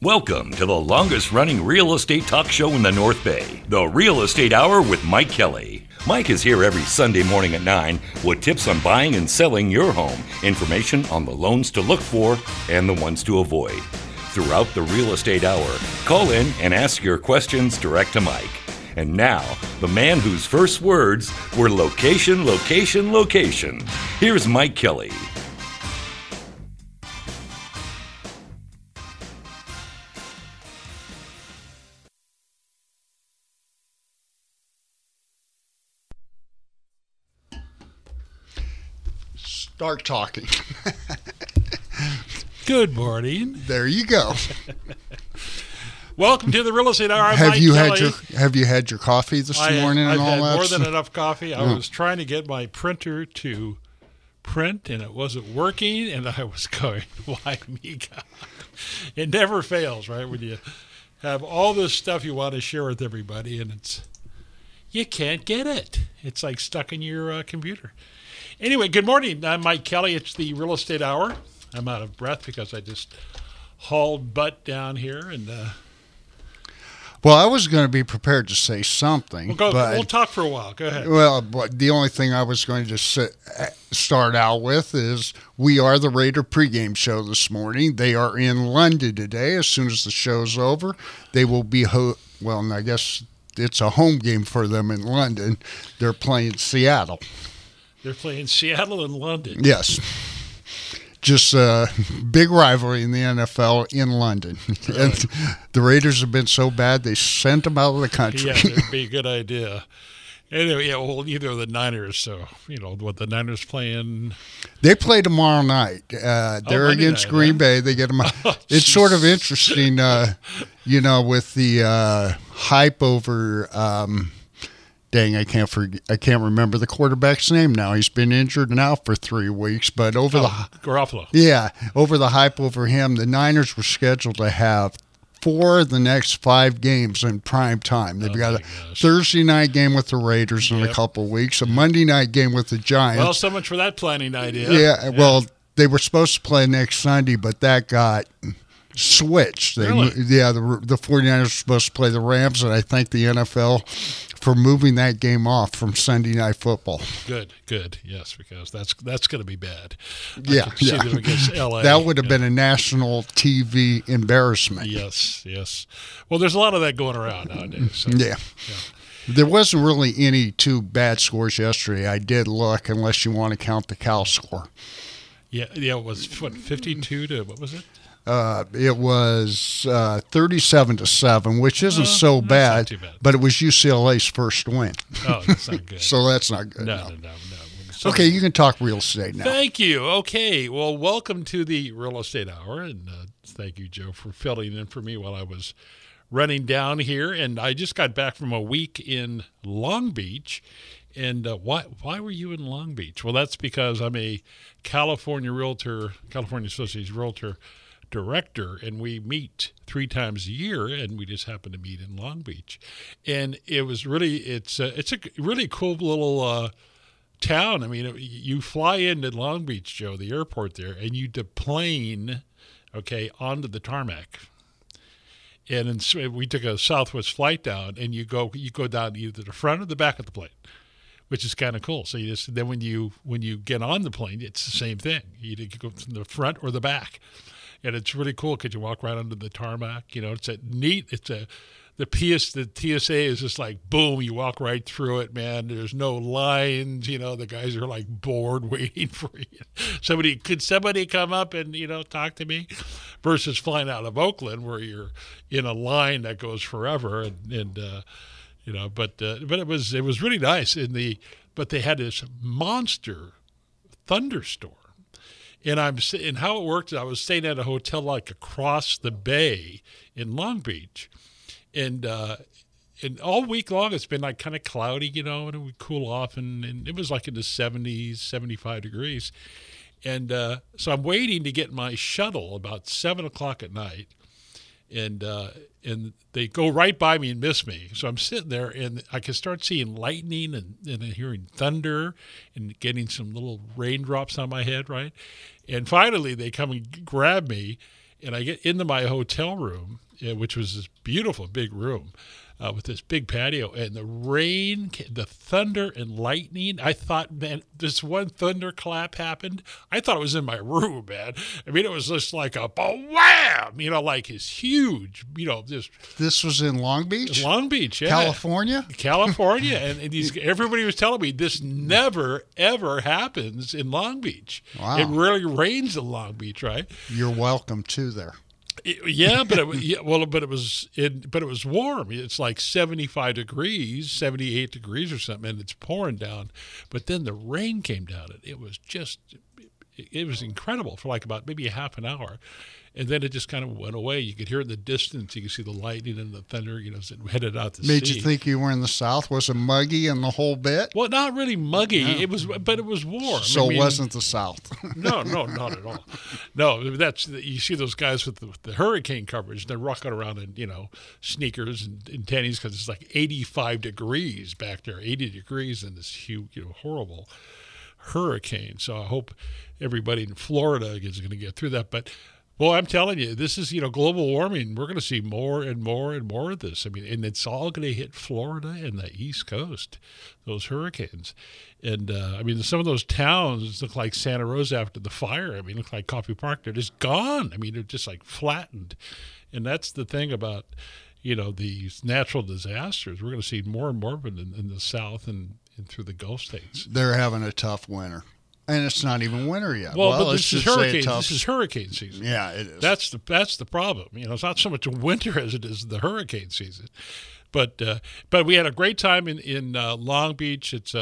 Welcome to the longest-running real estate talk show in the North Bay, the Real Estate Hour with Mike Kelly. Mike is here every Sunday morning at 9 with tips on buying and selling your home, information on the loans to look for and the ones to avoid. Throughout the Real Estate Hour, call in and ask your questions direct to Mike. And now, the man whose first words were location, location, location. Here's Mike Kelly. Start talking. Good morning. There you go. Welcome to the Real Estate Hour. Have you had your coffee this morning? I've and all had that more stuff? than enough coffee. I was trying to get my printer to print, and it wasn't working, and I was going, why me, God? It never fails, right? When you have all this stuff you want to share with everybody, and you can't get it. It's like stuck in your computer. Anyway, good morning. I'm Mike Kelly. It's the Real Estate Hour. I'm out of breath because I just hauled butt down here. And Well, I was going to be prepared to say something. We'll talk for a while. Go ahead. Well, the only thing I was going to start out with is we are the Raider pregame show this morning. They are in London today. As soon as the show's over, they will be I guess it's a home game for them in London. They're playing Seattle. They're playing Seattle and London. Yes. Just a big rivalry in the NFL in London. Right. And the Raiders have been so bad, they sent them out of the country. Yeah, that'd be a good idea. Anyway, neither of the Niners. So, what the Niners playing? They play tomorrow night. They're against Green Bay. They get them. It's sort of interesting, with the hype over. I can't remember the quarterback's name now. He's been injured now for 3 weeks. But Garoppolo. Yeah, over the hype over him, the Niners were scheduled to have 4 of the next 5 games in prime time. They've got a Thursday night game with the Raiders in a couple of weeks, a Monday night game with the Giants. Well, so much for that planning idea. Yeah, well, they were supposed to play next Sunday, but that got switched. Really? The 49ers were supposed to play the Rams, and I thank the NFL for moving that game off from Sunday Night Football. Good, yes, because that's going to be bad. Yeah. Them against LA. That would have been a national TV embarrassment. Yes. Well, there's a lot of that going around nowadays. So, yeah. There wasn't really any 2 bad scores yesterday. I did look, unless you want to count the Cal score. Yeah. It was 52 to what was it? It was 37-7, which isn't so bad, not too bad, but it was UCLA's first win. Oh, that's not good. So that's not good. No. Okay, you can talk real estate now. Thank you. Okay, well, welcome to the Real Estate Hour, and thank you, Joe, for filling in for me while I was running down here. And I just got back from a week in Long Beach. And why were you in Long Beach? Well, that's because I'm a California Associates Realtor director, and we meet 3 times a year, and we just happen to meet in Long Beach. And it was it's a really cool little town. I mean, you fly into Long Beach, Joe, the airport there, and you deplane, onto the tarmac. And we took a Southwest flight down, and you go down either the front or the back of the plane, which is kind of cool. So then when you get on the plane, it's the same thing. You go from the front or the back. And it's really cool because you walk right under the tarmac. It's the TSA is just like, boom, you walk right through it, man. There's no lines. The guys are like bored waiting for you. Could somebody come up and, talk to me? Versus flying out of Oakland where you're in a line that goes forever. But it was really nice. But they had this monster thunderstorm. And how it worked, I was staying at a hotel like across the bay in Long Beach, and all week long it's been like kind of cloudy, and it would cool off, and it was like in the 70s, 75 degrees, and so I'm waiting to get my shuttle about 7 o'clock at night, and they go right by me and miss me. So I'm sitting there, and I can start seeing lightning and hearing thunder and getting some little raindrops on my head, right? And finally, they come and grab me, And I get into my hotel room, which was this beautiful big room with this big patio, and the rain, the thunder and lightning. I thought, man, this one thunderclap happened. I thought it was in my room, man. I mean, it was just like a wham, like this huge, just. This was in Long Beach? Long Beach, yeah. California? California. And everybody was telling me this never, ever happens in Long Beach. Wow. It rarely rains in Long Beach, right? You're welcome to there. But it was warm. It's like 75 degrees, 78 degrees or something, and it's pouring down. But then the rain came down, and it was incredible for like about maybe a half an hour. And then it just kind of went away. You could hear it in the distance. You could see the lightning and the thunder, as it headed out to sea. Made you think you were in the South? Was it muggy and the whole bit? Well, not really muggy. No. But it was warm. So it wasn't the South. No, not at all. No, you see those guys with the hurricane coverage. They're rocking around in sneakers and tennies because it's like 85 degrees back there, 80 degrees in this huge, horrible hurricane. So I hope everybody in Florida is going to get through that. But well, I'm telling you, this is, global warming. We're going to see more and more and more of this. I mean, and it's all going to hit Florida and the East Coast, those hurricanes. And, some of those towns look like Santa Rosa after the fire. I mean, look like Coffey Park. They're just gone. I mean, they're just like flattened. And that's the thing about, these natural disasters. We're going to see more and more of it in the South and through the Gulf states. They're having a tough winter. And it's not even winter yet. Well, but this is hurricane season. Yeah, it is. That's the problem. It's not so much winter as it is the hurricane season. But we had a great time in Long Beach. It's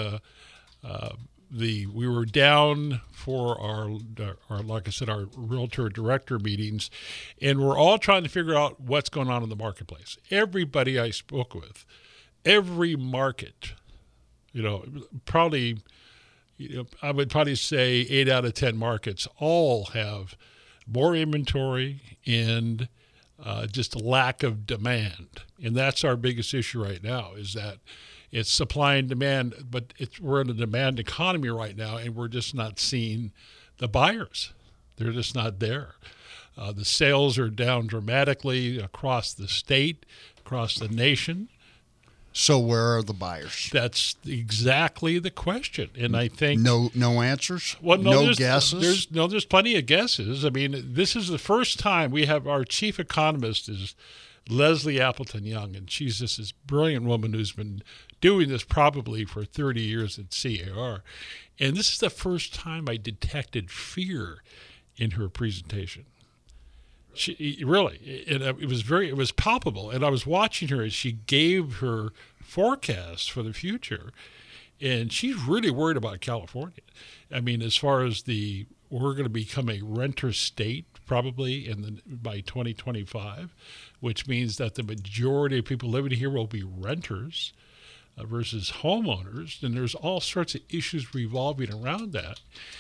we were down for our like I said, our realtor director meetings, and we're all trying to figure out what's going on in the marketplace. Everybody I spoke with, every market, probably. I would probably say 8 out of 10 markets all have more inventory and just a lack of demand. And that's our biggest issue right now is that it's supply and demand, but we're in a demand economy right now, and we're just not seeing the buyers. They're just not there. The sales are down dramatically across the state, across the nation. So where are the buyers? That's exactly the question, and I think no answers. Well, no guesses. There's plenty of guesses. I mean, this is the first time we have our chief economist is Leslie Appleton Young, and she's just this brilliant woman who's been doing this probably for 30 years at CAR, and this is the first time I detected fear in her presentation. She really, it was palpable, and I was watching her as she gave her forecast for the future, and she's really worried about California. I mean, as far as we're going to become a renter state probably by 2025, which means that the majority of people living here will be renters versus homeowners, and there's all sorts of issues revolving around that.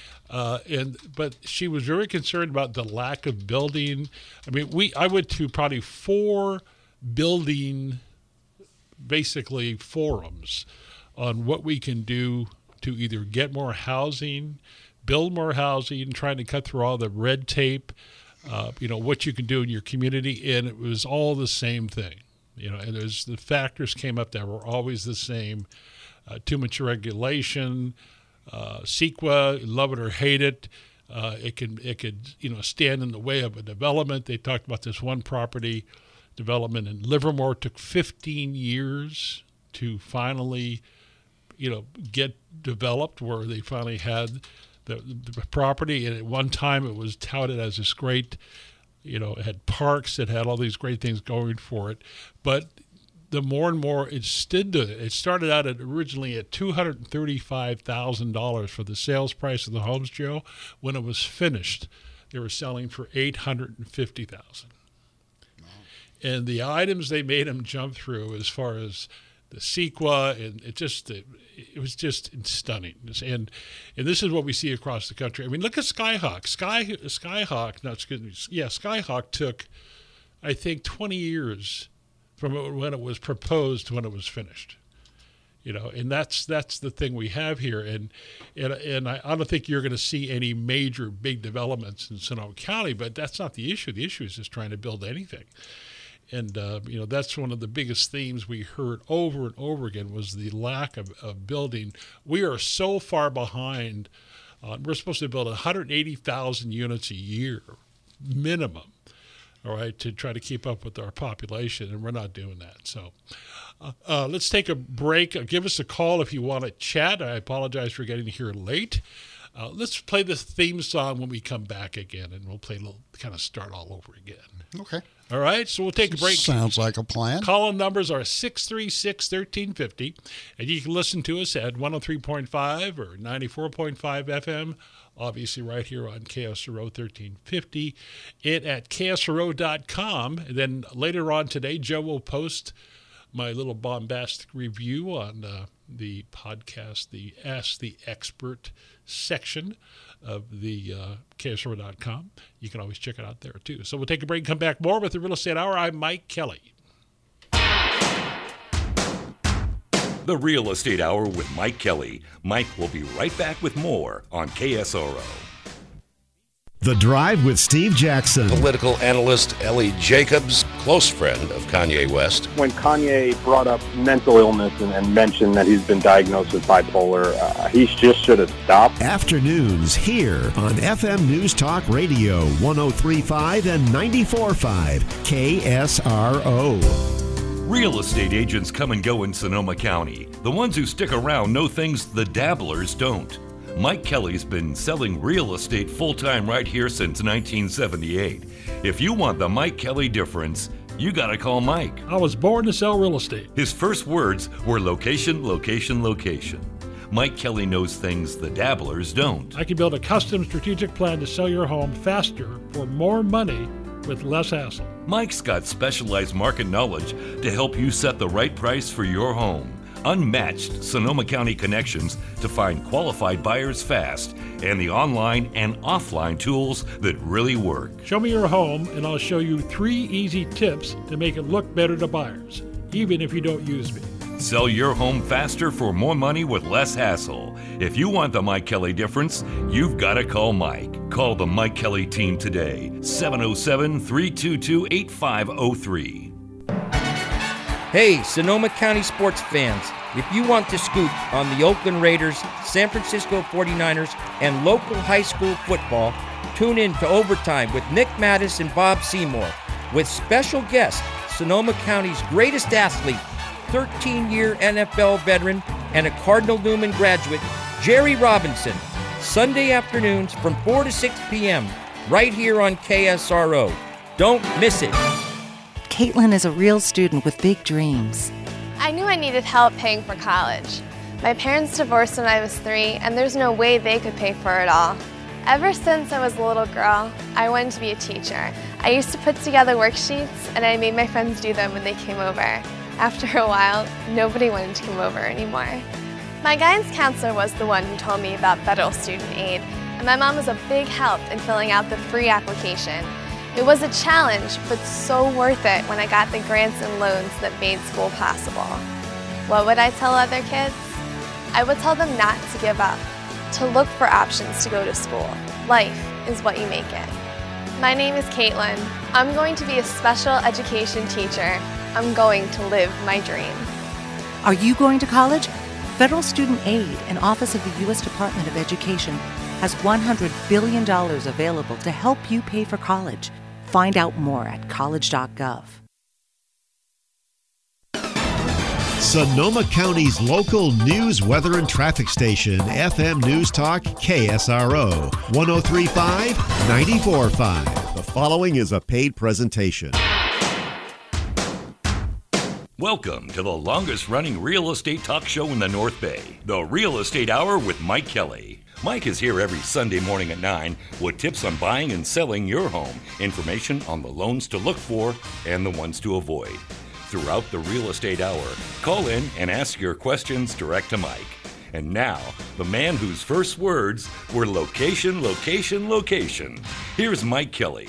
But she was very concerned about the lack of building. I mean, I went to probably 4 building, basically forums on what we can do to either get more housing, build more housing, trying to cut through all the red tape, what you can do in your community. And it was all the same thing, and the factors came up that were always the same. Too much regulation, CEQA, love it or hate it. It could stand in the way of a development. They talked about this one property development in Livermore. Took 15 years to finally, get developed, where they finally had the property. And at one time it was touted as this great, it had parks, it had all these great things going for it. But the more and more it stood to it. It started out originally at $235,000 for the sales price of the homes, Joe. When it was finished, they were selling for $850,000. Wow. And the items they made them jump through, as far as the CEQA, and it was just stunning. And this is what we see across the country. I mean, look at Skyhawk. Skyhawk took, I think, 20 years from when it was proposed to when it was finished. And that's the thing we have here. And I don't think you're going to see any major big developments in Sonoma County, but that's not the issue. The issue is just trying to build anything. And, that's one of the biggest themes we heard over and over again was the lack of building. We are so far behind. We're supposed to build 180,000 units a year minimum, all right, to try to keep up with our population, and we're not doing that. So let's take a break. Give us a call if you want to chat. I apologize for getting here late. Let's play the theme song when we come back again, and we'll play a little, kind of start all over again. Okay. All right, so we'll take a break. Sounds like a plan. Call-in numbers are 636-1350, and you can listen to us at 103.5 or 94.5 FM, obviously right here on KSRO 1350, and at KSRO.com. And then later on today, Joe will post my little bombastic review on the podcast, the Ask the Expert section of the KSRO.com. You can always check it out there, too. So we'll take a break and come back more with the Real Estate Hour. I'm Mike Kelly. The Real Estate Hour with Mike Kelly. Mike will be right back with more on KSRO. The Drive with Steve Jackson. Political analyst Ellie Jacobs, close friend of Kanye West. When Kanye brought up mental illness and mentioned that he's been diagnosed with bipolar, he just should have stopped. Afternoons here on FM News Talk Radio, 103.5 and 94.5 KSRO. Real estate agents come and go in Sonoma County. The ones who stick around know things the dabblers don't. Mike Kelly's been selling real estate full-time right here since 1978. If you want the Mike Kelly difference, you gotta call Mike. I was born to sell real estate. His first words were location, location, location. Mike Kelly knows things the dabblers don't. I can build a custom strategic plan to sell your home faster for more money with less hassle. Mike's got specialized market knowledge to help you set the right price for your home. Unmatched Sonoma County connections to find qualified buyers fast, and the online and offline tools that really work. Show me your home, and I'll show you 3 easy tips to make it look better to buyers, even if you don't use me. Sell your home faster for more money with less hassle. If you want the Mike Kelly difference, you've got to call Mike. Call the Mike Kelly team today, 707-322-8503. Hey, Sonoma County sports fans, if you want to scoop on the Oakland Raiders, San Francisco 49ers, and local high school football, tune in to Overtime with Nick Mattis and Bob Seymour, with special guest, Sonoma County's greatest athlete, 13-year NFL veteran, and a Cardinal Newman graduate, Jerry Robinson, Sunday afternoons from 4 to 6 p.m., right here on KSRO. Don't miss it. Caitlin is a real student with big dreams. I knew I needed help paying for college. My parents divorced when I was 3, and there's no way they could pay for it all. Ever since I was a little girl, I wanted to be a teacher. I used to put together worksheets, and I made my friends do them when they came over. After a while, nobody wanted to come over anymore. My guidance counselor was the one who told me about federal student aid, and my mom was a big help in filling out the free application. It was a challenge, but so worth it when I got the grants and loans that made school possible. What would I tell other kids? I would tell them not to give up, to look for options to go to school. Life is what you make it. My name is Caitlin. I'm going to be a special education teacher. I'm going to live my dream. Are you going to college? Federal Student Aid and Office of the U.S. Department of Education has $100 billion available to help you pay for college. Find out more at college.gov. Sonoma County's local news, weather, and traffic station, FM News Talk KSRO, 103.5, 94.5. The following is a paid presentation. Welcome to the longest-running real estate talk show in the North Bay, the Real Estate Hour with Mike Kelly. Mike is here every Sunday morning at 9 with tips on buying and selling your home, information on the loans to look for and the ones to avoid. Throughout the Real Estate Hour, call in and ask your questions direct to Mike. And now, the man whose first words were location, location, location. Here's Mike Kelly.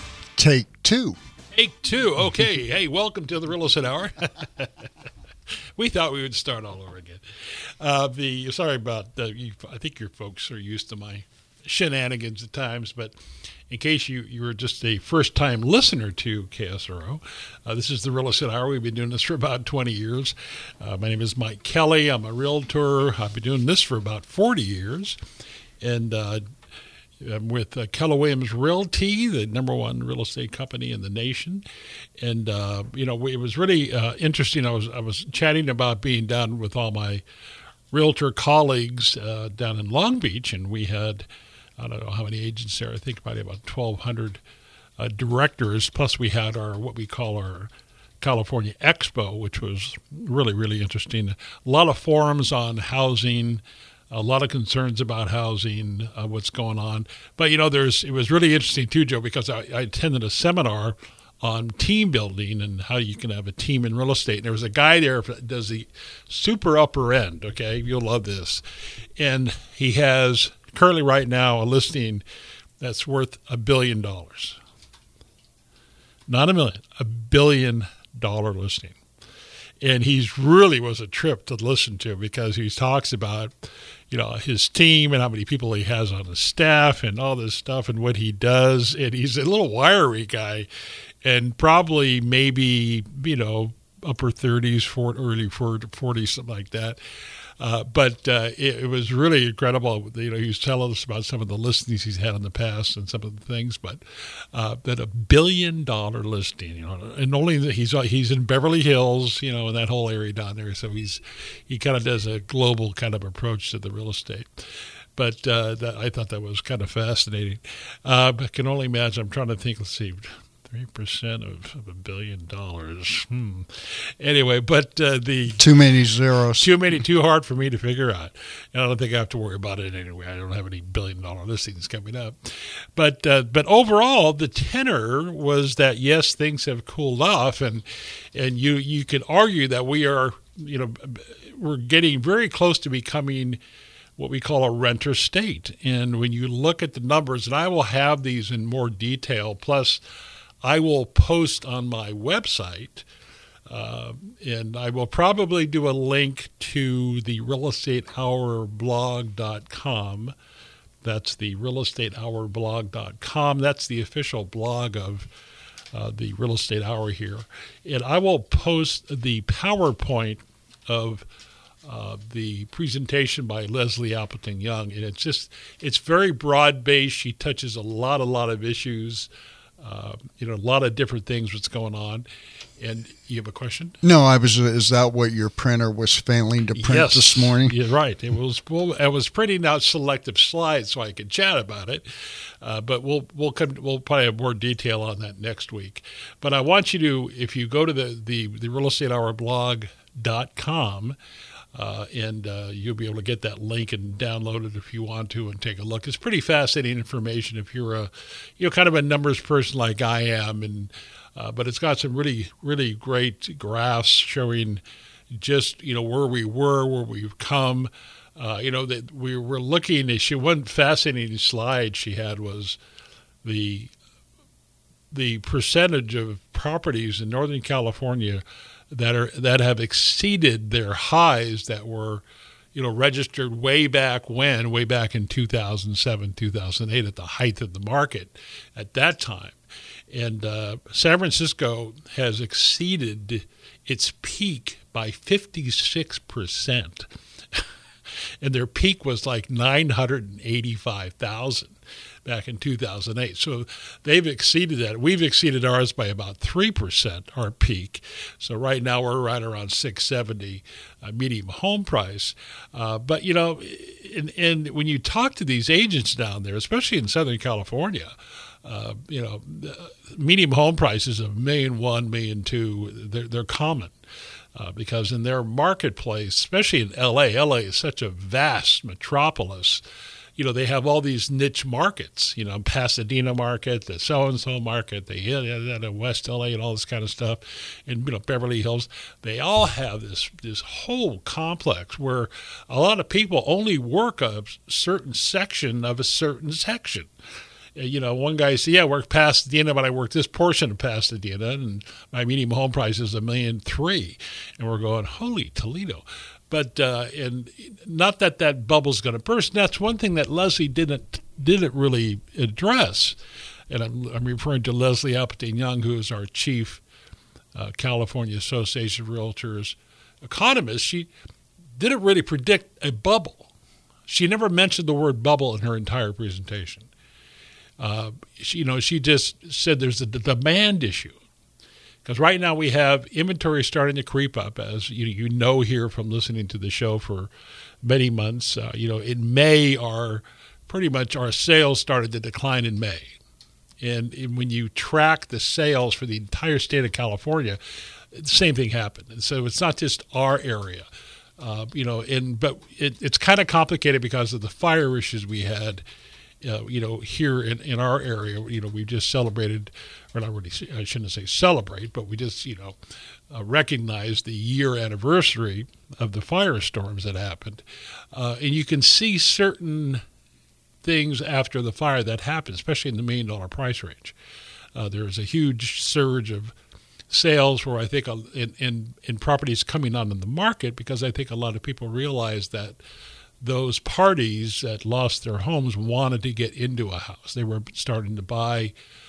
Take 2. Take 2. Okay. Hey, welcome to the Real Estate Hour. we thought we would start all over again. Sorry about I think your folks are used to my shenanigans at times, but in case you were just a first-time listener to KSRO, this is the Real Estate Hour. We've been doing this for about 20 years. My name is Mike Kelly. I'm a realtor. I've been doing this for about 40 years. And I'm with Keller Williams Realty, the number one real estate company in the nation. And, it was really interesting. I was chatting about being down with all my realtor colleagues down in Long Beach, and we had, I don't know how many agents there. I think probably about 1,200 directors. Plus, we had what we call our California Expo, which was really, really interesting. A lot of forums on housing, a lot of concerns about housing, what's going on. But it was really interesting too, Joe, because I attended a seminar on team building and how you can have a team in real estate. And there was a guy there that does the super upper end. Okay, you'll love this, and he has currently right now a listing that's worth $1 billion. Not $1 million, $1 billion listing. And he's really was a trip to listen to because he talks about, his team and how many people he has on his staff and all this stuff and what he does. And he's a little wiry guy and probably maybe, upper 30s, early 40s, something like that. But it was really incredible. He was telling us about some of the listings he's had in the past and some of the things, but that $1 billion listing, and only that he's in Beverly Hills, in that whole area down there. So he kind of does a global kind of approach to the real estate. But I thought that was kind of fascinating. I can only imagine. I'm trying to think. Let's see. 3% of $1 billion. Anyway, but the too many zeros, too hard for me to figure out. And I don't think I have to worry about it anyway. I don't have any $1 billion listings coming up. But overall, the tenor was that yes, things have cooled off, and you could argue that we are, we're getting very close to becoming what we call a renter state. And when you look at the numbers, and I will have these in more detail, plus I will post on my website, and I will probably do a link to the realestatehourblog.com. That's the realestatehourblog.com. That's the official blog of the Real Estate Hour here. And I will post the PowerPoint of the presentation by Leslie Appleton Young. And it's very broad-based. She touches a lot of issues. A lot of different things what's going on. And you have a question? No, is that what your printer was failing to print this morning? You're right. It was printing out selective slides so I could chat about it. But we'll probably have more detail on that next week. But I want you to, if you go to the realestatehourblog.com, and you'll be able to get that link and download it if you want to and take a look. It's pretty fascinating information if you're a, kind of a numbers person like I am, and but it's got some really, really great graphs showing just, where we were, where we've come. That we were looking at, one fascinating slide she had was the percentage of properties in Northern California that have exceeded their highs that were, registered way back in 2007, 2008 at the height of the market at that time. And San Francisco has exceeded its peak by 56%. And their peak was like 985,000 back in 2008. So they've exceeded that. We've exceeded ours by about 3%, our peak. So right now we're right around 670 median home price. But, and when you talk to these agents down there, especially in Southern California, median home prices of $1.1 million, $1.2 million, they're common. Because in their marketplace, especially in LA is such a vast metropolis. They have all these niche markets, Pasadena market, the so-and-so market, the West LA and all this kind of stuff, and, Beverly Hills. They all have this whole complex where a lot of people only work a certain section of a certain section. one guy said, I work Pasadena, but I work this portion of Pasadena, and my median home price is $1.3 million. And we're going, holy Toledo. But and not that bubble's going to burst. And that's one thing that Leslie didn't really address. And I'm referring to Leslie Appleton Young, who is our chief California Association of Realtors economist. She didn't really predict a bubble. She never mentioned the word bubble in her entire presentation. She just said there's a demand issue. Because right now we have inventory starting to creep up, as you know here from listening to the show for many months. In May, our sales started to decline in May. And when you track the sales for the entire state of California, the same thing happened. And so it's not just our area, but it's kind of complicated because of the fire issues we had, here in our area. We've just celebrated, or not really, I shouldn't say celebrate, but we just, recognize the year anniversary of the firestorms that happened. And you can see certain things after the fire that happened, especially in the $1 million price range. There was a huge surge of sales where I think in properties coming on in the market, because I think a lot of people realized that those parties that lost their homes wanted to get into a house. They were starting to buy,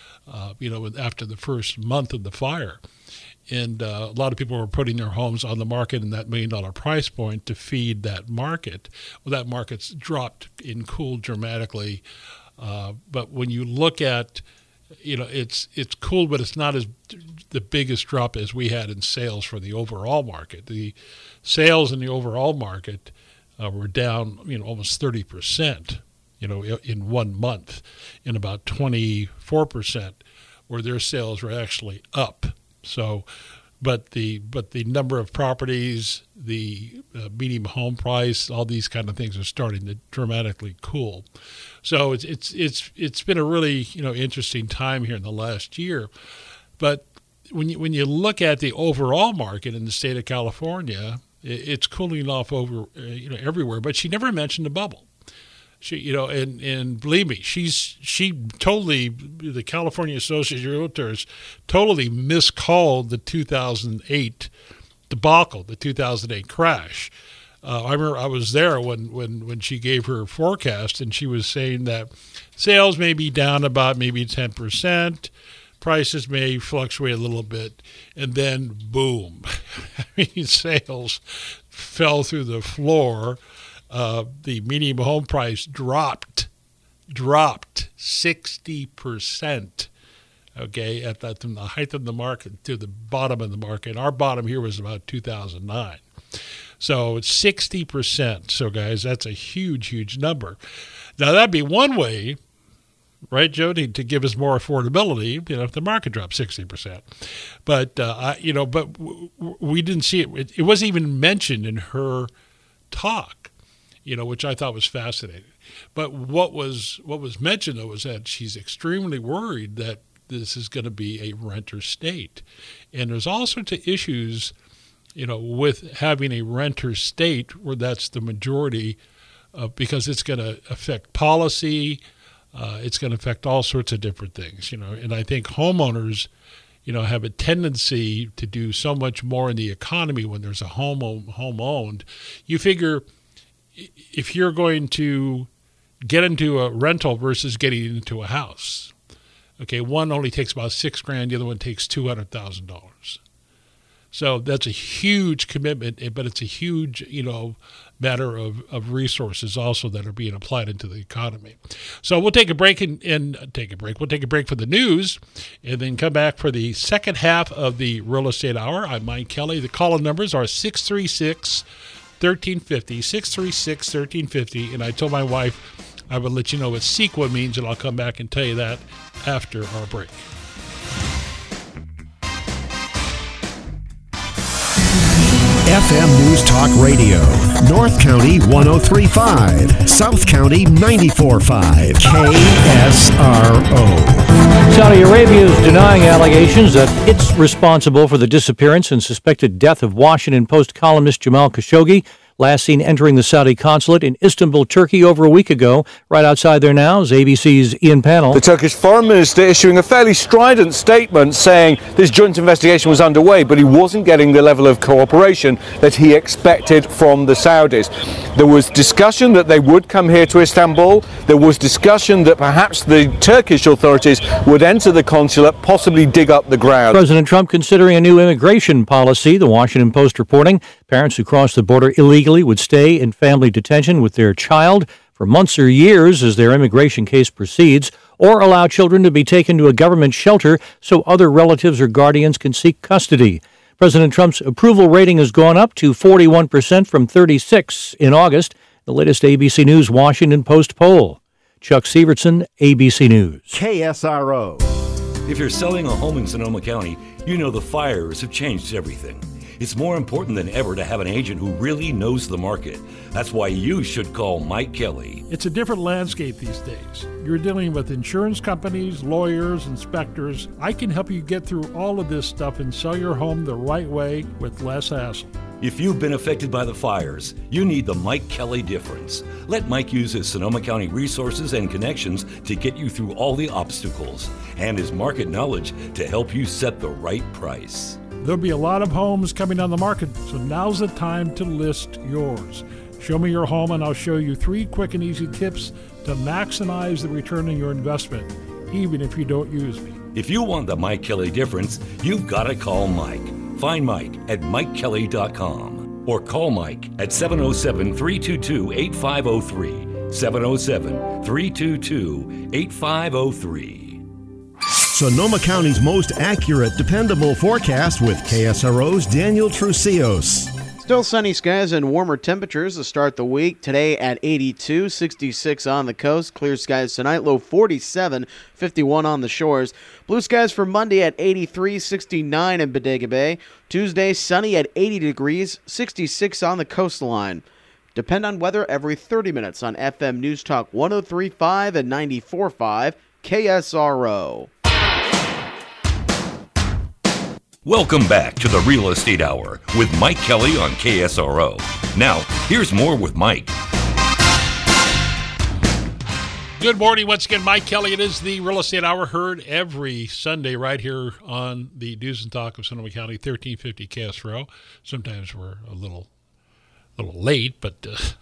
after the first month of the fire. And a lot of people were putting their homes on the market in that $1 million price point to feed that market. Well, that market's dropped and cooled dramatically. But when you look at, it's cooled, but it's not as the biggest drop as we had in sales for the overall market. The sales in the overall market were down, almost 30%, in 1 month, and about 24% where their sales were actually up. So, but the number of properties, the median home price, all these kind of things are starting to dramatically cool. So it's been a really interesting time here in the last year. But when you look at the overall market in the state of California, it's cooling off over everywhere. But she never mentioned a bubble. She, and believe me, she totally, the California Association of Realtors totally miscalled the 2008 debacle, the 2008 crash. I remember I was there when she gave her forecast, and she was saying that sales may be down about maybe 10%, prices may fluctuate a little bit, and then boom, sales fell through the floor. The median home price dropped 60%. Okay, from the height of the market to the bottom of the market. Our bottom here was about 2009. So it's 60%. So guys, that's a huge, huge number. Now that'd be one way, right, Joe, to give us more affordability, if the market dropped 60%. But, but we didn't see it. It wasn't even mentioned in her talk, which I thought was fascinating. But what was mentioned, though, was that she's extremely worried that this is going to be a renter state. And there's all sorts of issues, with having a renter state where that's the majority, because it's going to affect policy, it's going to affect all sorts of different things, And I think homeowners, have a tendency to do so much more in the economy when there's a home owned. You figure if you're going to get into a rental versus getting into a house, okay, one only takes about $6,000, the other one takes $200,000. So that's a huge commitment, but it's a huge, matter of resources also that are being applied into the economy. So we'll take a break and take a break. We'll take a break for the news and then come back for the second half of the Real Estate Hour. I'm Mike Kelly. The call-in numbers are 636-1350, 636-1350. And I told my wife I would let you know what CEQA means, and I'll come back and tell you that after our break. FM News Talk Radio. North County 103.5. South County 94.5. KSRO. Saudi Arabia is denying allegations that it's responsible for the disappearance and suspected death of Washington Post columnist Jamal Khashoggi. last seen entering the Saudi consulate in Istanbul, Turkey over a week ago. Right outside there now is ABC's Ian Pannell. The Turkish foreign minister issuing a fairly strident statement saying this joint investigation was underway, but he wasn't getting the level of cooperation that he expected from the Saudis. There was discussion that they would come here to Istanbul. There was discussion that perhaps the Turkish authorities would enter the consulate, possibly dig up the ground. President Trump considering a new immigration policy. The Washington Post reporting parents who cross the border illegally would stay in family detention with their child for months or years as their immigration case proceeds, or allow children to be taken to a government shelter so other relatives or guardians can seek custody. President Trump's approval rating has gone up to 41% from 36% in August. The latest ABC News Washington Post poll. Chuck Severson, ABC News. KSRO. If you're selling a home in Sonoma County, you know the fires have changed everything. It's more important than ever to have an agent who really knows the market. That's why you should call Mike Kelly. It's a different landscape these days. You're dealing with insurance companies, lawyers, inspectors. I can help you get through all of this stuff and sell your home the right way with less hassle. If you've been affected by the fires, you need the Mike Kelly difference. Let Mike use his Sonoma County resources and connections to get you through all the obstacles, and his market knowledge to help you set the right price. There'll be a lot of homes coming on the market, so now's the time to list yours. Show me your home and I'll show you 3 quick and easy tips to maximize the return on your investment, even if you don't use me. If you want the Mike Kelly difference, you've got to call Mike. Find Mike at MikeKelly.com or call Mike at 707-322-8503. 707-322-8503. Sonoma County's most accurate, dependable forecast with KSRO's Daniel Trucios. Still sunny skies and warmer temperatures to start the week. Today at 82, 66 on the coast. Clear skies tonight, low 47, 51 on the shores. Blue skies for Monday at 83, 69 in Bodega Bay. Tuesday, sunny at 80 degrees, 66 on the coastline. Depend on weather every 30 minutes on FM News Talk 103.5 and 94.5 KSRO. Welcome back to the Real Estate Hour with Mike Kelly on KSRO. Now, here's more with Mike. Good morning once again, Mike Kelly. It is the Real Estate Hour, heard every Sunday right here on the News and Talk of Sonoma County, 1350 KSRO. Sometimes we're a little late, but...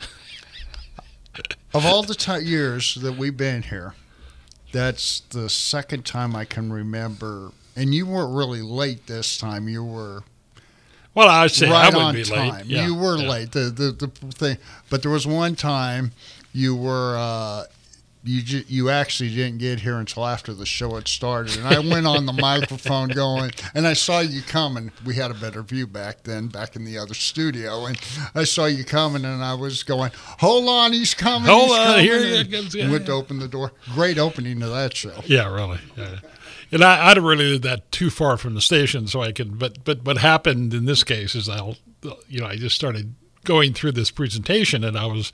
Of all the years that we've been here, that's the second time I can remember. And you weren't really late this time. You were well. I would say right I on would be time. late. Yeah, you were late. The thing, but there was one time you were you actually didn't get here until after the show had started. And I went on the microphone going, and I saw you coming. We had a better view back then, back in the other studio, and I saw you coming, and I was going, "Hold on, he's coming! Hold he's on, coming. here he comes!" And went to open the door. Great opening to that show. Yeah, really. Yeah. And I don't really live that too far from the station, so I can. But what happened in this case is I just started going through this presentation, and I was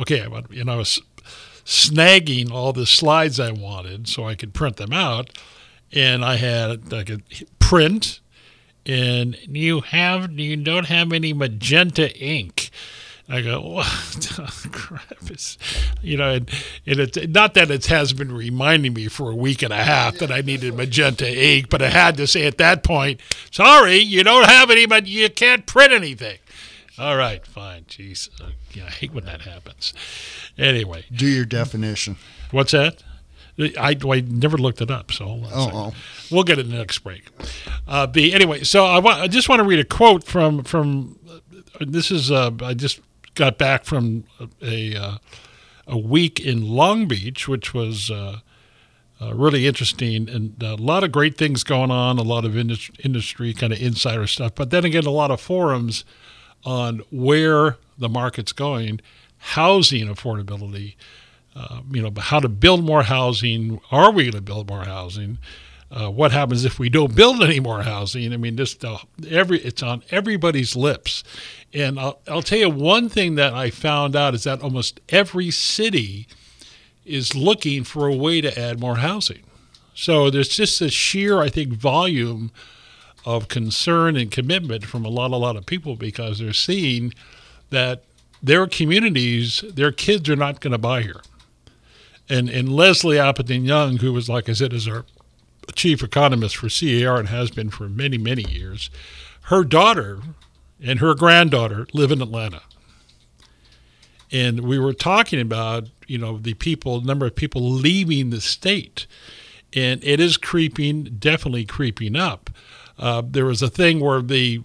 snagging all the slides I wanted so I could print them out, and I had like a print, and you don't have any magenta ink. I go, what crap is, and it's not that it has been reminding me for a week and a half that I needed magenta ink, but I had to say at that point, sorry, you don't have any, but you can't print anything. All right, fine. Jeez, I hate when that happens. Anyway. Do your definition. What's that? I never looked it up, so hold on a second. We'll get it in the next break. Anyway, so I just want to read a quote from this is I just got back from a week in Long Beach, which was really interesting, and a lot of great things going on, a lot of industry kind of insider stuff, but then again, a lot of forums on where the market's going, housing affordability, how to build more housing. Are we going to build more housing? What happens if we don't build any more housing? I mean, it's on everybody's lips. And I'll tell you one thing that I found out is that almost every city is looking for a way to add more housing. So there's just a sheer, I think, volume of concern and commitment from a lot of people because they're seeing that their communities, their kids are not going to buy here. And Leslie Appleton Young, who was, like I said, is our chief economist for CAR and has been for many, many years, her daughter and her granddaughter live in Atlanta. And we were talking about, the number of people leaving the state. And it is definitely creeping up. There was a thing where the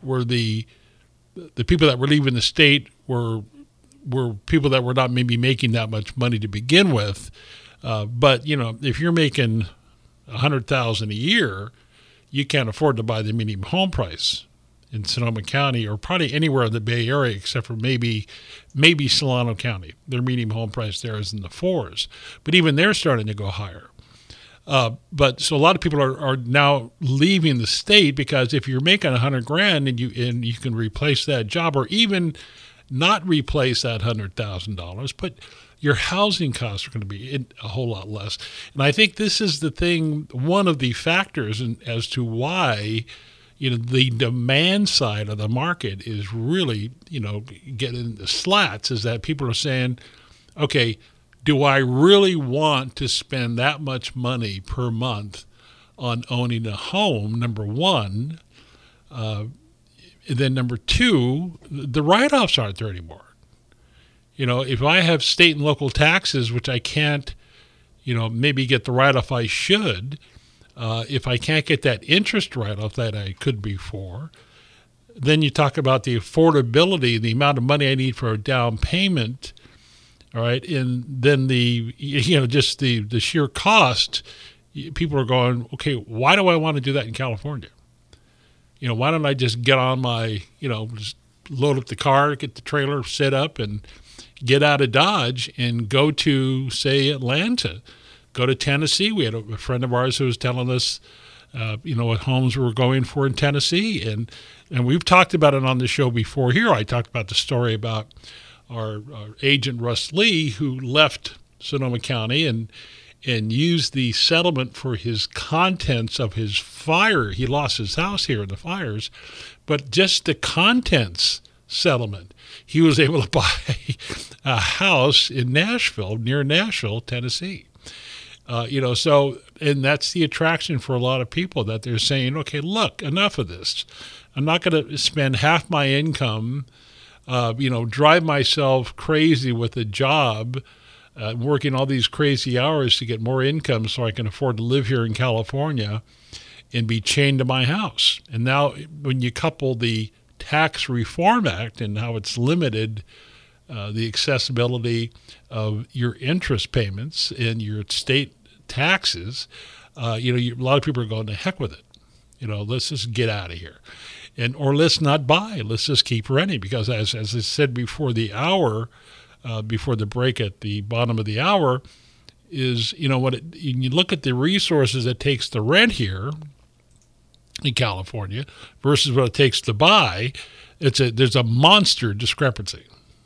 people that were leaving the state were people that were not maybe making that much money to begin with. But, if you're making $100,000 a year, you can't afford to buy the minimum home price in Sonoma County, or probably anywhere in the Bay Area except for maybe Solano County. Their median home price there is in the 4s, but even they're starting to go higher. But so a lot of people are now leaving the state because if you're making $100,000 and you can replace that job, or even not replace that $100,000, but your housing costs are going to be a whole lot less. And I think this is the thing, one of the factors as to why the demand side of the market is really, getting the slats, is that people are saying, okay, do I really want to spend that much money per month on owning a home, number one? And then number two, the write-offs aren't there anymore. If I have state and local taxes, which I can't, maybe get the write-off I should, if I can't get that interest write-off that I could before, then you talk about the affordability, the amount of money I need for a down payment, all right, and then just the sheer cost. People are going, okay, why do I want to do that in California? Why don't I just get on my, just load up the car, get the trailer set up, and get out of Dodge and go to, say, Atlanta. Go to Tennessee. We had a friend of ours who was telling us, what homes we were going for in Tennessee. And we've talked about it on the show before here. I talked about the story about our agent, Russ Lee, who left Sonoma County and used the settlement for his contents of his fire. He lost his house here in the fires, but just the contents settlement, he was able to buy a house in Nashville, near Nashville, Tennessee. And that's the attraction for a lot of people, that they're saying, okay, look, enough of this. I'm not going to spend half my income, drive myself crazy with a job, working all these crazy hours to get more income so I can afford to live here in California and be chained to my house. And now when you couple the Tax Reform Act and how it's limited the accessibility of your interest payments and your state taxes, a lot of people are going, to heck with it. Let's just get out of here. Or let's not buy. Let's just keep renting, because as I said before the hour, before the break at the bottom of the hour, is, you look at the resources it takes to rent here in California versus what it takes to buy, there's a monster discrepancy.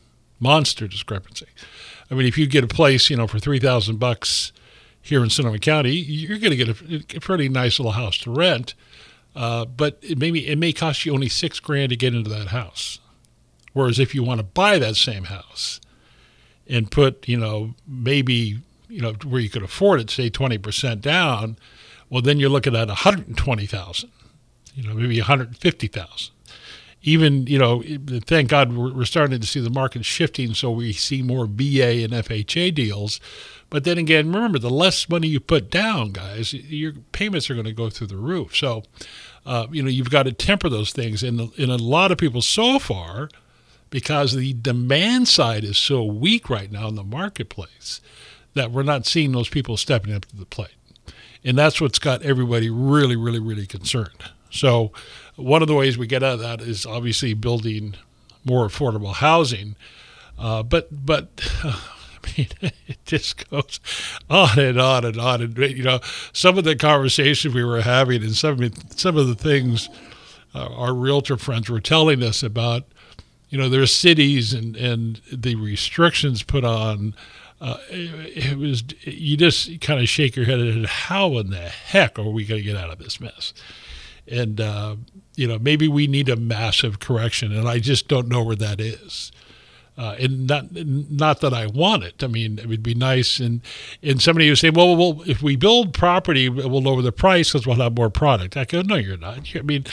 I mean, if you get a place, for $3,000 here in Sonoma County, you're going to get a pretty nice little house to rent. But it may cost you only $6,000 to get into that house. Whereas if you want to buy that same house and put, maybe, where you could afford it, say 20% down, well, then you're looking at $120,000, maybe $150,000. Even, thank God we're starting to see the market shifting, so we see more BA and FHA deals. But then again, remember, the less money you put down, guys, your payments are going to go through the roof. So, you've got to temper those things. And a lot of people so far, because the demand side is so weak right now in the marketplace, that we're not seeing those people stepping up to the plate. And that's what's got everybody really, really, really concerned. So one of the ways we get out of that is obviously building more affordable housing. But I mean, it just goes on and on and on. And, some of the conversations we were having and some of the things our realtor friends were telling us about, their cities and the restrictions put on, it was, you just kind of shake your head at how in the heck are we going to get out of this mess? And, maybe we need a massive correction, and I just don't know where that is. And not that I want it. I mean, it would be nice. And somebody would say, well, if we build property, we'll lower the price because we'll have more product. I go, no, you're not. I mean,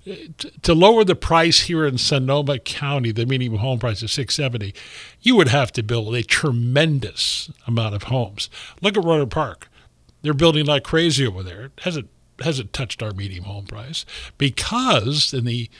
to lower the price here in Sonoma County, the median home price is $670. You would have to build a tremendous amount of homes. Look at Rohnert Park. They're building like crazy over there. It hasn't touched our median home price because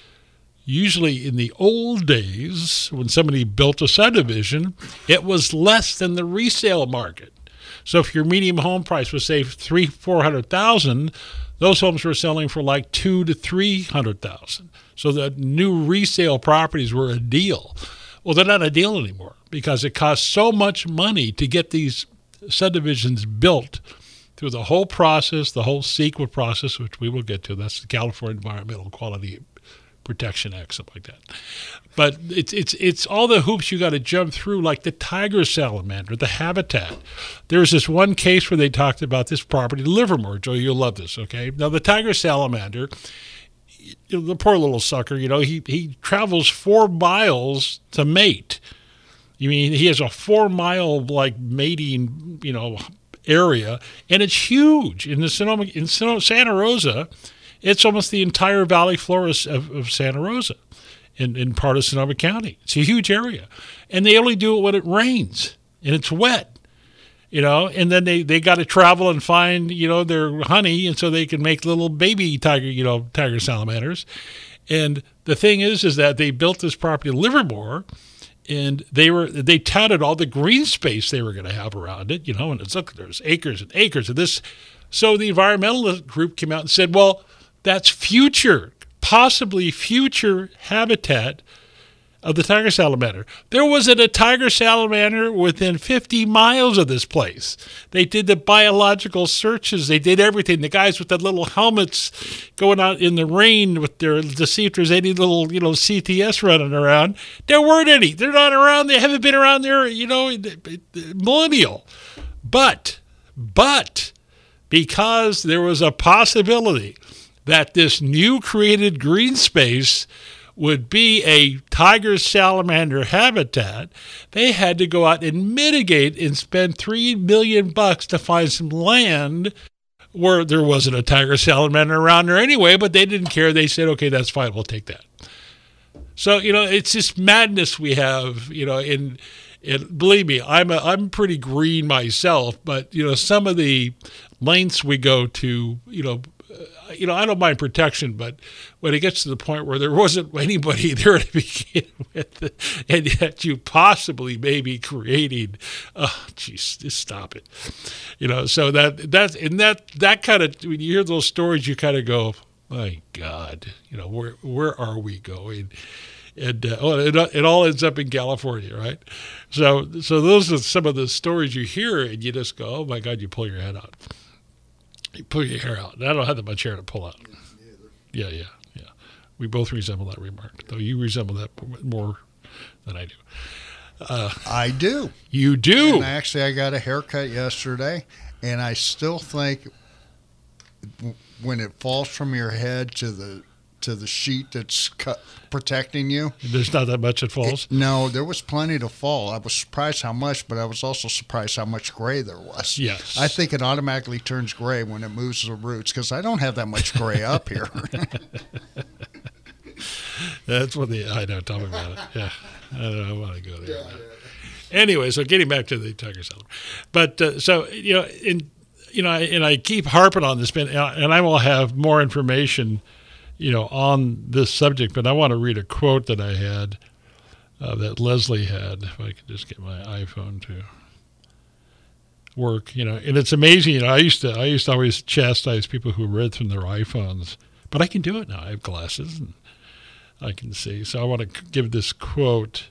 usually in the old days, when somebody built a subdivision, it was less than the resale market. So if your median home price was, say, $400,000, those homes were selling for like $200,000 to $300,000. So the new resale properties were a deal. Well, they're not a deal anymore because it costs so much money to get these subdivisions built through the whole process, the whole CEQA process, which we will get to. That's the California Environmental Quality Protection Act, something like that. But it's all the hoops you got to jump through, like the tiger salamander, the habitat. There's this one case where they talked about this property, Livermore. Joe, you'll love this, okay? Now, the tiger salamander, the poor little sucker, he travels 4 miles to mate. You mean he has a 4-mile mating, area, and it's huge in Santa Rosa. It's almost the entire valley floor of Santa Rosa in part of Sonoma County. It's a huge area. And they only do it when it rains and it's wet, and then they got to travel and find, their honey, and so they can make little baby tiger salamanders. And the thing is that they built this property in Livermore, and they touted all the green space they were going to have around it, and it's there's acres and acres of this. So the environmentalist group came out and said, well, that's possibly future habitat of the tiger salamander. There wasn't a tiger salamander within 50 miles of this place. They did the biological searches. They did everything. The guys with the little helmets going out in the rain to see if there's any little, CTS running around. There weren't any. They're not around. They haven't been around there, millennial. But because there was a possibility that this new created green space would be a tiger salamander habitat, they had to go out and mitigate and spend $3 million to find some land where there wasn't a tiger salamander around there anyway, but they didn't care. They said, okay, that's fine, we'll take that. So, it's this madness we have, and believe me, I'm pretty green myself, but, some of the lengths we go to, I don't mind protection, but when it gets to the point where there wasn't anybody there to begin with, and yet you possibly may be creating, just stop it. So that kind of, when you hear those stories, you kind of go, my God, where are we going? And it all ends up in California, right? So those are some of the stories you hear, and you just go, oh my God, you pull your head out. You pull your hair out. I don't have that much hair to pull out. Yeah. We both resemble that remark, though you resemble that more than I do. I do. You do? And actually, I got a haircut yesterday, and I still think when it falls from your head to the sheet that's protecting you. There's not that much that falls? No, there was plenty to fall. I was surprised how much, but I was also surprised how much gray there was. Yes. I think it automatically turns gray when it moves the roots because I don't have that much gray up here. That's what I know. Tell me about it. Yeah. I don't want to go there. Yeah. Anyway, so getting back to the tiger salamander. But and I keep harping on this, and I will have more information on this subject, but I want to read a quote that I had, that Leslie had, if I could just get my iPhone to work, and it's amazing. I used to always chastise people who read from their iPhones, but I can do it now. I have glasses and I can see. So I want to give this quote.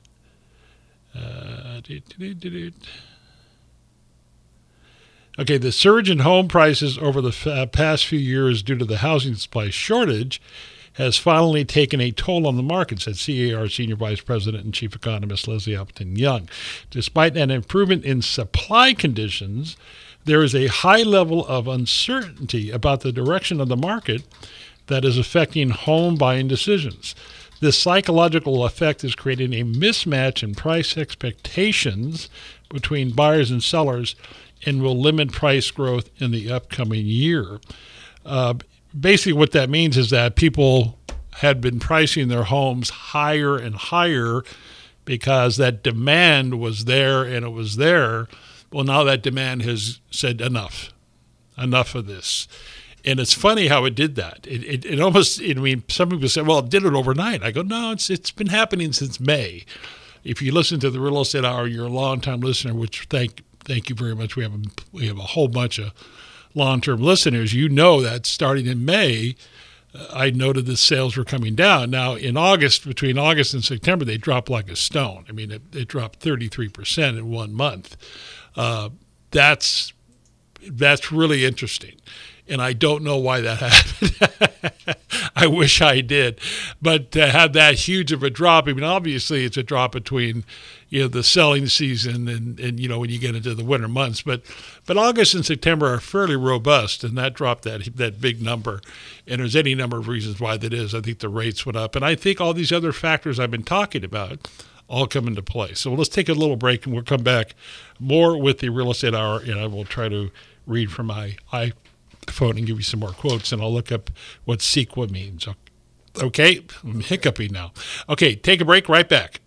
Okay, the surge in home prices over the past few years due to the housing supply shortage has finally taken a toll on the market, said CAR Senior Vice President and Chief Economist Leslie Appleton Young. Despite an improvement in supply conditions, there is a high level of uncertainty about the direction of the market that is affecting home buying decisions. This psychological effect is creating a mismatch in price expectations between buyers and sellers and will limit price growth in the upcoming year. Basically, what that means is that people had been pricing their homes higher and higher because that demand was there and it was there. Well, now that demand has said enough of this. And it's funny how it did that. It almost, I mean, some people say, well, it did it overnight. I go, no, it's been happening since May. If you listen to the Real Estate Hour, you're a long-time listener, which thank you very much. We have a whole bunch of long-term listeners. You know that starting in May, I noted that sales were coming down. Now, in August, between August and September, they dropped like a stone. I mean, it dropped 33% in 1 month. That's really interesting. And I don't know why that happened. I wish I did. But to have that huge of a drop, I mean, obviously it's a drop between, the selling season and when you get into the winter months. But August and September are fairly robust, and that dropped that big number. And there's any number of reasons why that is. I think the rates went up. And I think all these other factors I've been talking about all come into play. So let's take a little break, and we'll come back more with the Real Estate Hour, and I will try to read from my iPhone and give you some more quotes, and I'll look up what CEQA means. Okay, I'm hiccuping now. Okay, take a break, right back.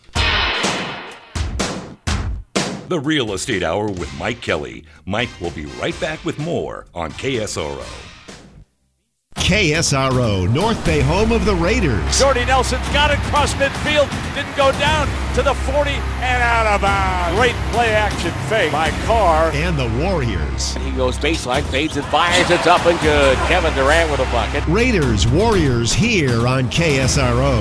The Real Estate Hour with Mike Kelly. Mike will be right back with more on KSRO. KSRO, North Bay, home of the Raiders. Jordy Nelson's got it across midfield, didn't go down to the 40 and out of bounds. Great play action fake by Carr. And the Warriors. He goes baseline, fades and fires, it's up and good. Kevin Durant with a bucket. Raiders, Warriors here on KSRO.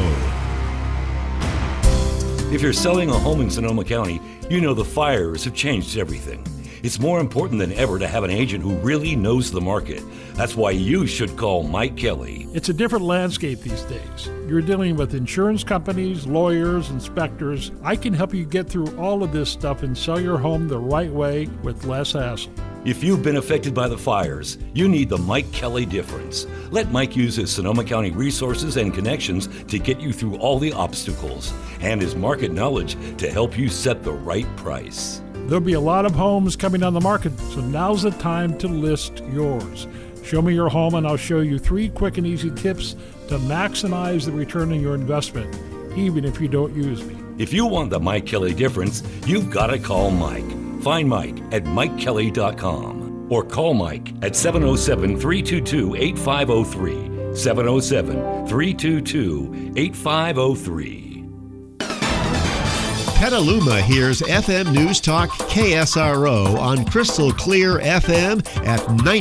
If you're selling a home in Sonoma County, you know the fires have changed everything. It's more important than ever to have an agent who really knows the market. That's why you should call Mike Kelly. It's a different landscape these days. You're dealing with insurance companies, lawyers, inspectors. I can help you get through all of this stuff and sell your home the right way with less hassle. If you've been affected by the fires, you need the Mike Kelly difference. Let Mike use his Sonoma County resources and connections to get you through all the obstacles and his market knowledge to help you set the right price. There'll be a lot of homes coming on the market, so now's the time to list yours. Show me your home and I'll show you 3 quick and easy tips to maximize the return on your investment, even if you don't use me. If you want the Mike Kelly difference, you've got to call Mike. Find Mike at MikeKelly.com or call Mike at 707-322-8503. 707-322-8503. Petaluma hears FM News Talk KSRO on Crystal Clear FM at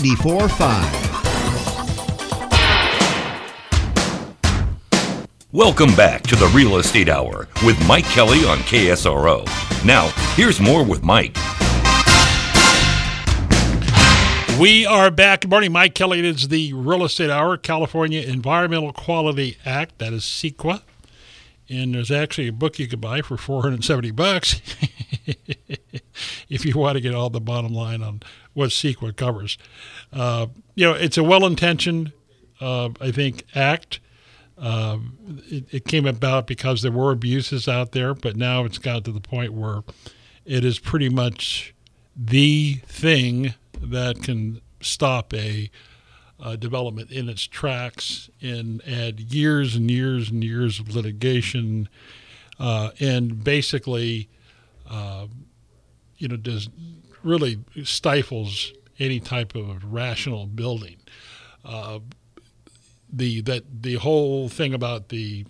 94.5. Welcome back to the Real Estate Hour with Mike Kelly on KSRO. Now, here's more with Mike. We are back. Good morning, Mike Kelly. It is the Real Estate Hour, California Environmental Quality Act, that is CEQA. And there's actually a book you could buy for $470 if you want to get all the bottom line on what CEQA covers. It's a well-intentioned, I think, act. It came about because there were abuses out there, but now it's got to the point where it is pretty much the thing that can stop a development in its tracks and add years and years and years of litigation, and basically, does really stifles any type of rational building. The whole thing about the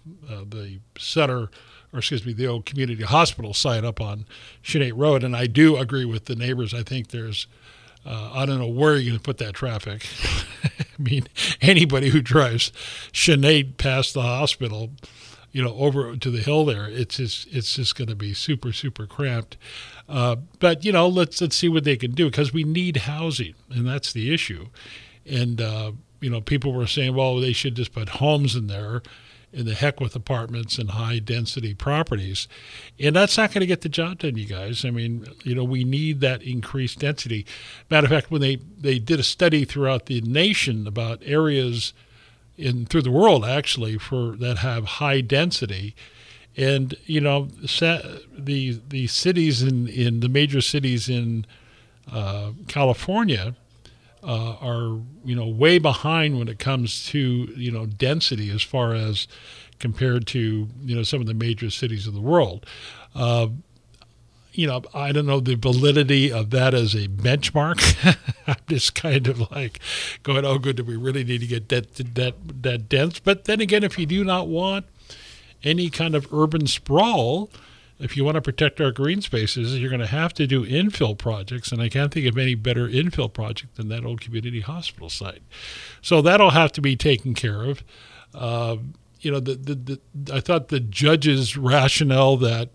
old community hospital site up on Sinead Road, and I do agree with the neighbors. I think there's I don't know where you're going to put that traffic. I mean, anybody who drives Sinead past the hospital, over to the hill there, it's just going to be super, super cramped. But let's see what they can do, because we need housing, and that's the issue. And people were saying, well, they should just put homes in there, and the heck with apartments and high density properties. And that's not going to get the job done, you guys. I mean, we need that increased density. Matter of fact, when they did a study throughout the nation about areas through the world actually that have high density. And, the cities in the major cities in California are, way behind when it comes to, density as far as compared to, some of the major cities of the world. I don't know the validity of that as a benchmark. I'm just kind of like going, oh, good, do we really need to get that dense? But then again, if you do not want any kind of urban sprawl, if you want to protect our green spaces, you're going to have to do infill projects, and I can't think of any better infill project than that old community hospital site. So that'll have to be taken care of. I thought the judge's rationale that,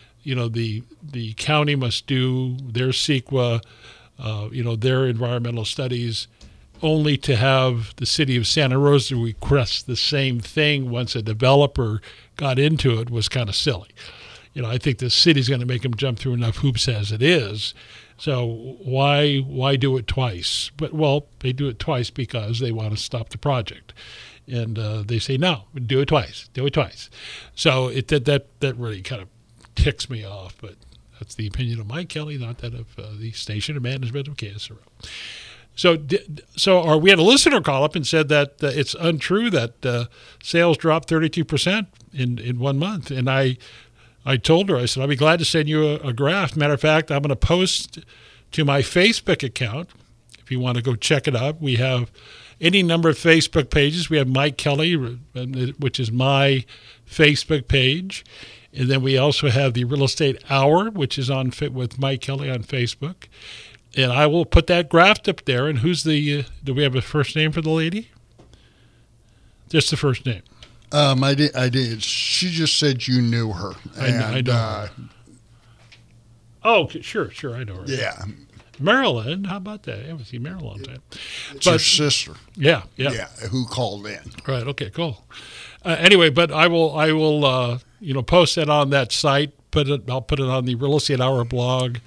the county must do their CEQA, their environmental studies, only to have the city of Santa Rosa request the same thing once a developer got into it was kind of silly. I think the city's going to make them jump through enough hoops as it is. So why do it twice? But, they do it twice because they want to stop the project. And they say, no, do it twice. So that really kind of ticks me off. But that's the opinion of Mike Kelly, not that of the station and management of KSRO. So we had a listener call up and said that it's untrue that sales dropped 32% in 1 month. And I told her, I said, I'll be glad to send you a graph. Matter of fact, I'm going to post to my Facebook account if you want to go check it out. We have any number of Facebook pages. We have Mike Kelly, which is my Facebook page. And then we also have the Real Estate Hour, which is on Fit with Mike Kelly on Facebook. And I will put that graph up there. And who's do we have a first name for the lady? Just the first name. I did. She just said you knew her. I know. Oh, sure, I know her. Yeah. Marilyn, how about that? I haven't seen Marilyn all the time. It's her sister. Yeah. Yeah, who called in. Right, okay, cool. Anyway, but I will post that on that site. I'll put it on the Real Estate Hour blog,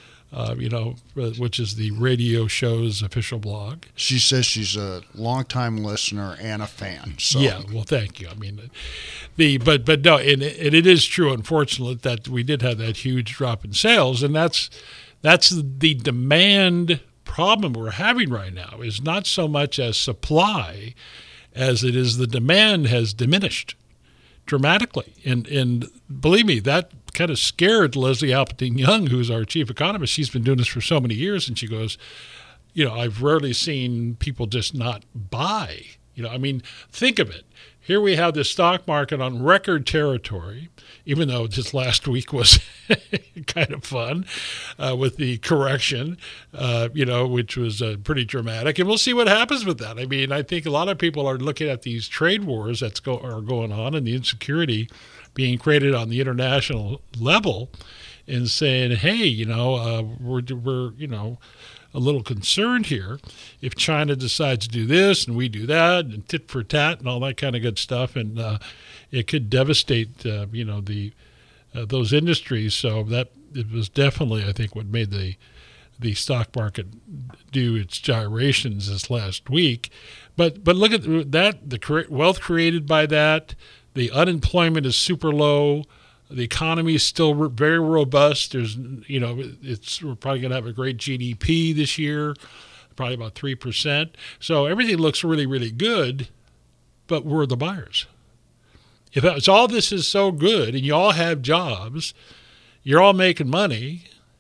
which is the radio show's official blog. She says she's a longtime listener and a fan. So. Yeah, well, thank you. I mean, but no, and it is true, unfortunately, that we did have that huge drop in sales, and that's the demand problem we're having right now. Is not so much as supply as it is the demand has diminished dramatically, and believe me, that kind of scared Leslie Appleton Young, who's our chief economist. She's been doing this for so many years, and she goes, I've rarely seen people just not buy. I mean, think of it. Here we have the stock market on record territory, even though this last week was kind of fun with the correction, which was pretty dramatic. And we'll see what happens with that. I mean, I think a lot of people are looking at these trade wars are going on and the insecurity being created on the international level and saying, hey, we're a little concerned here if China decides to do this and we do that and tit for tat and all that kind of good stuff, and it could devastate those industries. So that it was definitely, I think, what made the stock market do its gyrations this last week. But look at that, the wealth created by that. The unemployment is super low. The economy is still very robust. We're probably going to have a great GDP this year, probably about 3%. So everything looks really, really good, but we're the buyers. If all this is so good and you all have jobs, you're all making money,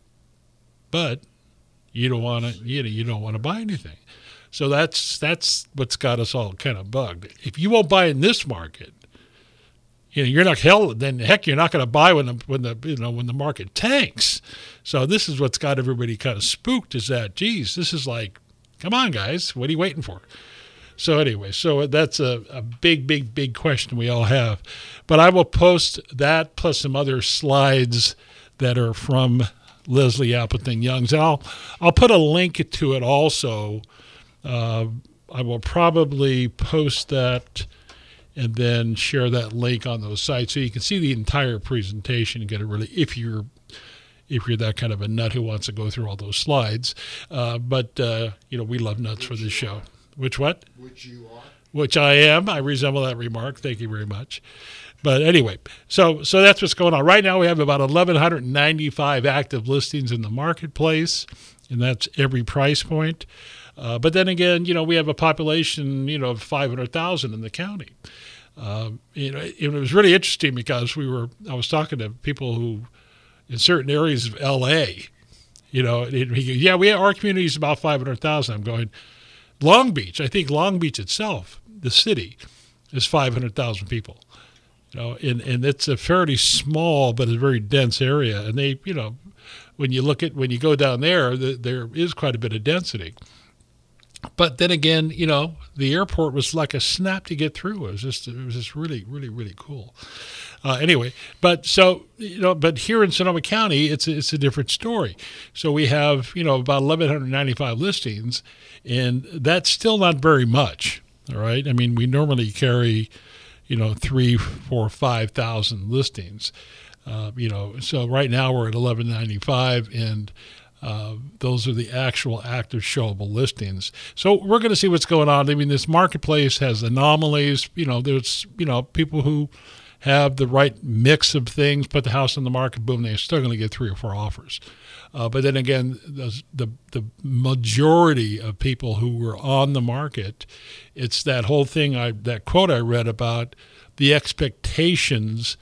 but you don't want to buy anything. So that's what's got us all kind of bugged. If you won't buy in this market, you're not you're not going to buy when the market tanks. So this is what's got everybody kind of spooked, is that, geez, this is like, come on, guys, what are you waiting for? So anyway, that's a big, big, big question we all have. But I will post that plus some other slides that are from Leslie Appleton Young's. And I'll put a link to it also. I will probably post that and then share that link on those sites so you can see the entire presentation and get it really, if you're that kind of a nut who wants to go through all those slides. But we love nuts for this show. Which what? Which you are. which I am. I resemble that remark. Thank you very much. But anyway, so that's what's going on. Right now we have about 1,195 active listings in the marketplace, and that's every price point. But then again, we have a population, of 500,000 in the county. It was really interesting because I was talking to people who, in certain areas of L.A., our community is about 500,000. I'm going, Long Beach, I think Long Beach itself, the city, is 500,000 people. And it's a fairly small but a very dense area. And they, when you go down there, there is quite a bit of density. But then again, the airport was like a snap to get through. It was just really, really, really cool. Anyway, but here in Sonoma County, it's a different story. So we have, about 1,195 listings, and that's still not very much. All right. I mean, we normally carry, 3,000, 4,000, 5,000 listings. So right now we're at 1,195, and those are the actual active showable listings. So we're going to see what's going on. I mean, this marketplace has anomalies. There's, people who have the right mix of things, put the house on the market, boom, they're still going to get 3 or 4 offers. But then again, the majority of people who were on the market, it's that whole thing, that quote I read about the expectations,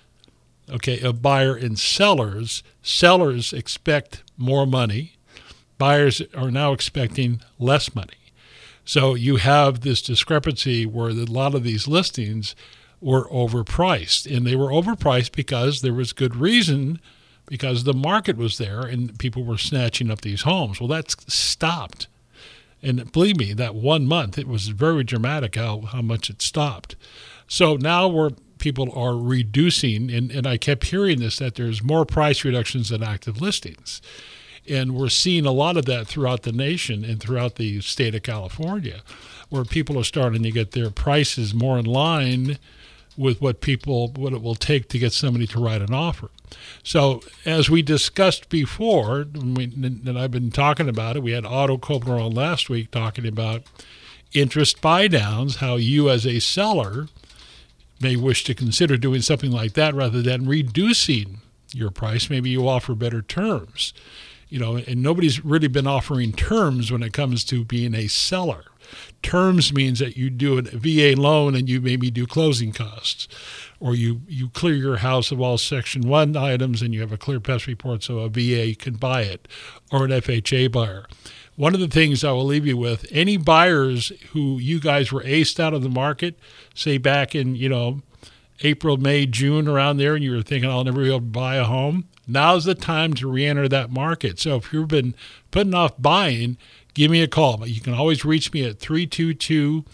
of buyer and sellers. Sellers expect more money. Buyers are now expecting less money. So you have this discrepancy where a lot of these listings were overpriced. And they were overpriced because there was good reason, because the market was there and people were snatching up these homes. Well, that's stopped. And believe me, that 1 month, it was very dramatic how much it stopped. So now people are reducing, and I kept hearing this, that there's more price reductions than active listings. And we're seeing a lot of that throughout the nation and throughout the state of California, where people are starting to get their prices more in line with what it will take to get somebody to write an offer. So as we discussed before, and I've been talking about it, we had Otto Kobler on last week talking about interest buy downs, how you as a seller may wish to consider doing something like that rather than reducing your price. Maybe you offer better terms, and nobody's really been offering terms when it comes to being a seller. Terms means that you do a VA loan and you maybe do closing costs, or you clear your house of all Section 1 items and you have a clear pest report so a VA can buy it, or an FHA buyer. One of the things I will leave you with, any buyers who you guys were aced out of the market, say back in, April, May, June, around there, and you were thinking, I'll never be able to buy a home, now's the time to re-enter that market. So if you've been putting off buying, give me a call. You can always reach me at 322-8503,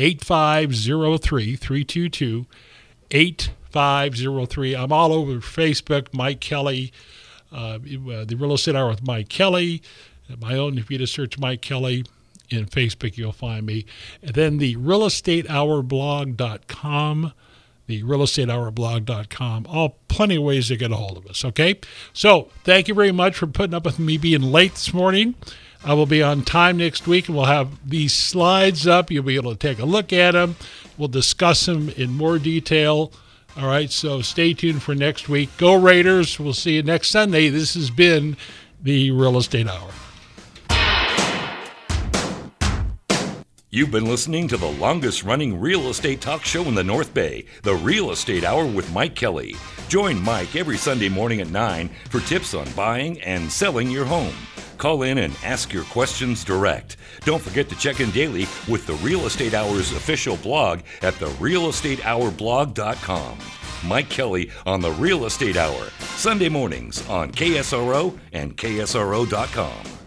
322-8503. I'm all over Facebook, Mike Kelly, the Real Estate Hour with Mike Kelly. My own, if you just search Mike Kelly in Facebook, you'll find me. And then the realestatehourblog.com, the realestatehourblog.com, plenty of ways to get a hold of us, okay? So thank you very much for putting up with me being late this morning. I will be on time next week, and we'll have these slides up. You'll be able to take a look at them. We'll discuss them in more detail. All right, so stay tuned for next week. Go Raiders. We'll see you next Sunday. This has been the Real Estate Hour. You've been listening to the longest-running real estate talk show in the North Bay, the Real Estate Hour with Mike Kelly. Join Mike every Sunday morning at 9 for tips on buying and selling your home. Call in and ask your questions direct. Don't forget to check in daily with the Real Estate Hour's official blog at therealestatehourblog.com. Mike Kelly on the Real Estate Hour, Sunday mornings on KSRO and KSRO.com.